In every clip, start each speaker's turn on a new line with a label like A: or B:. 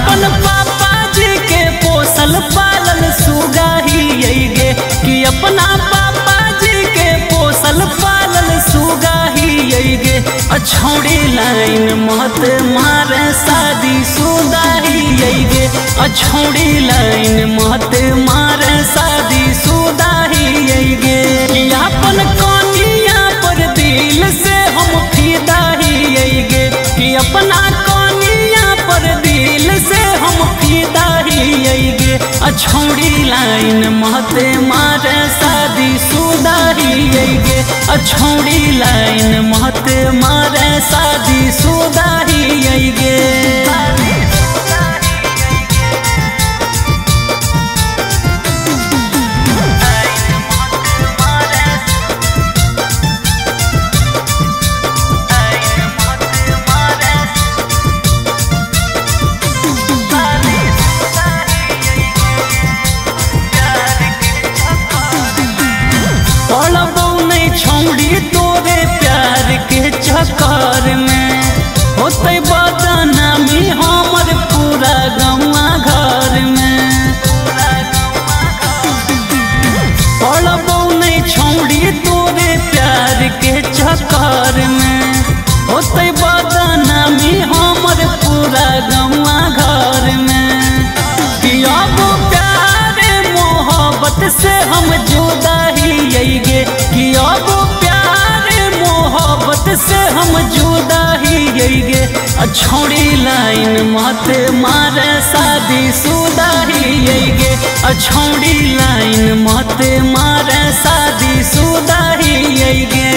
A: अपन पापा जी के पोसल पालल सुगाही गे कि अपना पापा जी के पोसल पालल सुगाही गे अछौड़ी लाइन मत मारे शादी सुदाही गे अछौड़ी लाइन मत मारे शादी सुदाही गे अपन कनिया पर दिल से हम फिदाही गे कि अपना कनिया पर दिल से हम फिदाही गे अछौड़ी लाइन मत मारे शादी सुदाही गे अछौड़ी लाइन मत मारे शादी सुदाही गे छौड़ी तोरे प्यार के चक्कर में होते बदनामी हमर पूरा गौवा घर में पड़बौ नहीं छौड़ी तोरे प्यार के चक्कर में होते बदनामी हमर पूरा गौवा घर में कि अब प्यार मोहब्बत से हम जुदाही गे कि अब प्यार मोहब्बत से हम जुदाही गे अछौड़ी लाइन मत मारे शादी सुदाही गे अछौड़ी लाइन मत मारे शादी सुदाही गे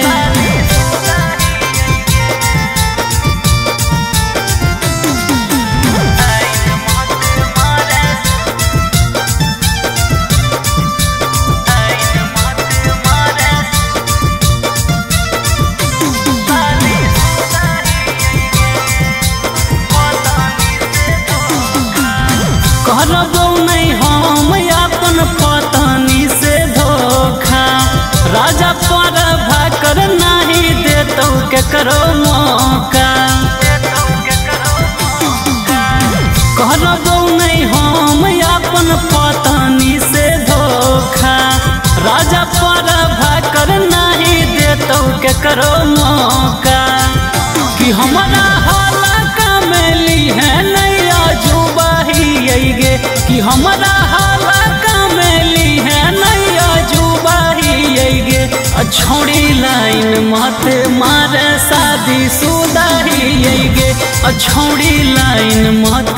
A: करबौ नहीं हम अपन पत्नी से धोखा राजा पर भाकर नहीं देतौ केकरो मौका करबौ नहीं हम अपन पत्नी से धोखा राजा पर भाकर नहीं देतौ केकरो मौका कि हमारा हालका में ली है नैया जुबाही गे कि हमारा हालका में ली है नैया जुबाही गे अछौड़ी लाइन मत मारे शादी सुदाही गे अछौड़ी लाइन मत